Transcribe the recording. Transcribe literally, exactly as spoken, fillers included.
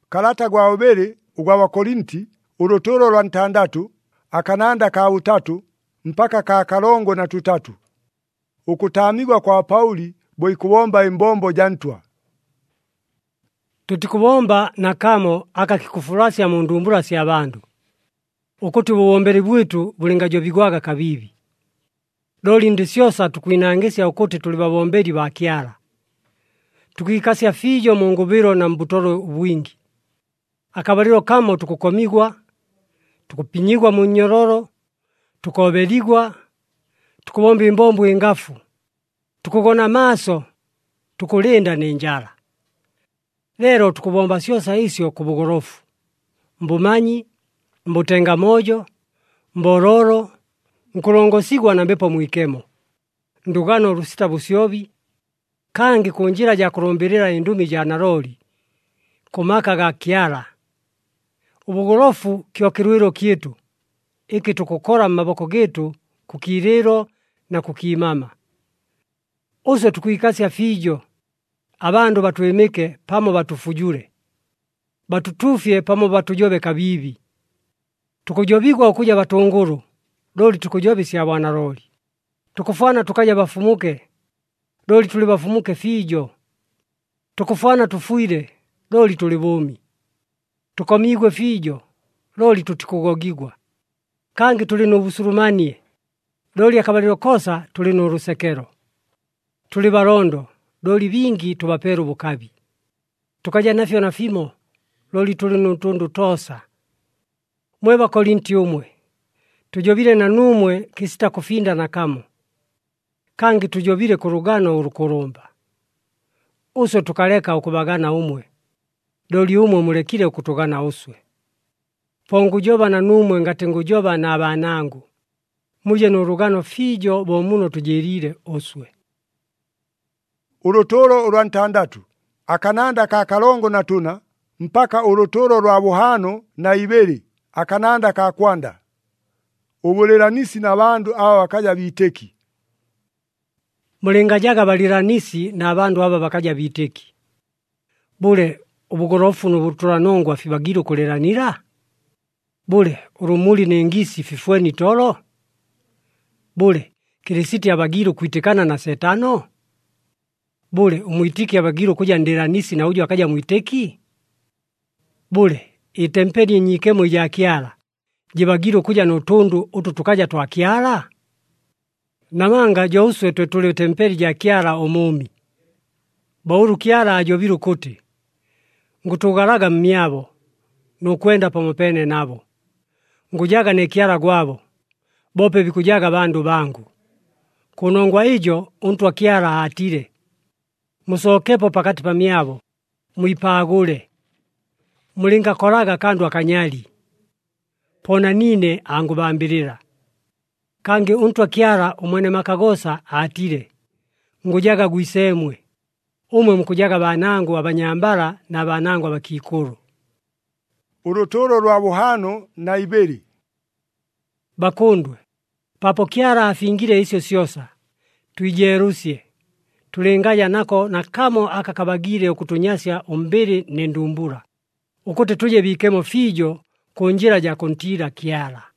Kalata gwa obere ugwa Wakorinti uruturo lwa ntandatu akananda ka utatu mpaka ka kalongo na tutatu. Ukutamigwa kwa Pauli boi kubomba imbombo jantwa. Tutikubomba na kamo akakikufurasya mu ndumbura sya bandu. Ukuti ubuwomberi bwitu bulingajobigwaga kabibi. Doli ndi syosa tukwinangisya ukuti tuli babomberi ba Kyala. Tukikasya fijo mu ngubiro na mbutoro bwingi. Akabaliro kamo tukukomigwa, tukupinyigwa mu nyororo, tukobeligwa, tukubomba imbombo ingafu, tukugona maso, tukulinda n'enjala. Lero tukubomba syosa isyo ku bugorofu, mbumanyi, mbutenga mojo, mbororo, nkulongosigwa na mbepo mwikemo, ndugano lusita busyobi, kangi ku njira ja kulombirira indumi ja naroli, kumaka ga Kyala. Ubugorofu kyo kirwiro kyetu, iki tukukora maboko getu kukiriro na kukimama. Uso tukuikasya fijo, abandu batwemeke pamo batufujure. Batutufye pamo batujobe kabibi. Tukujobigwa okuja batunguru, doli tukujobi sya bwana roli. Tukufana tukaja bafumuke, doli tuli bafumuke fijo. Tukufana tufuire, doli tuli bumi. Tukomigwe fijo, doli tutikugogigwa. Kangi tuli nubusurumanie, doli akabaliro kosa tuli nurusekero. Tuli barondo, doli bingi tubaperu bukabi. Tukaja nafyo na fimo, doli tuli nutundu tosa. Mwe Wakorinti umwe, tujobile na numwe kisita kufinda na kamo. Kangi tujobile kurugano urukurumba. Uso tukaleka ukubagana umwe, doli umwe mulekile ukutugana uswe. Pongujoba na numwe ngati ngujoba na abanangu. Muje n'urugano fijo bomuno tujerire oswe. Uruturo lwa ntandatu akananda ka kalongo na tuna mpaka uruturo lwa buhano na iberi akananda ka kwanda. Ubuleranisi na bandu aba bakaja biteki. Mulingajaga baliranisi na bandu aba bakaja biteki. Bule ubugorofu nubutura nongwa fibagiro kuleranira? Bule urumuli n'engisi fifweni tolo? Bule kirisiti abagiro kuitekana na setano? Bule umuitiki abagiro kuja ndiranisi na ujo akaja muiteki? Bule itempeni nyikemo ya Kyala, jibagiro kuja nutundu utu tukaja twa Kyala? Namanga jouswe twe tuli tempeli ja Kyala omumi. Bauru Kyala ajobiru kuti, ngutugaraga mmyabo, nukwenda pamopene nabo. Ngujaga ne Kyala gwabo, bope bikujaga bandu bangu. Kunongwa ijo, untu wa Kyala atire. Musokepo pakati pamyabo, muipagule. Mulinga koraga kandu akanyali. Pona nine angubambirira. Kangi untu wa Kyala umwene makagosa atire. Ngujaga guisemwe. Umwe mkujaga banangu abanyambara na banangu abakikuru. Uruturo lwa buhano na iberi. Bakundwe, papo Kyala afingire isyo syosa, tuijerusye, tulengaya nako na kamo akakabagire okutunyasya ombere n'endumbura, ukuti tuje bikemo fijo kunjira ja kontira Kyala.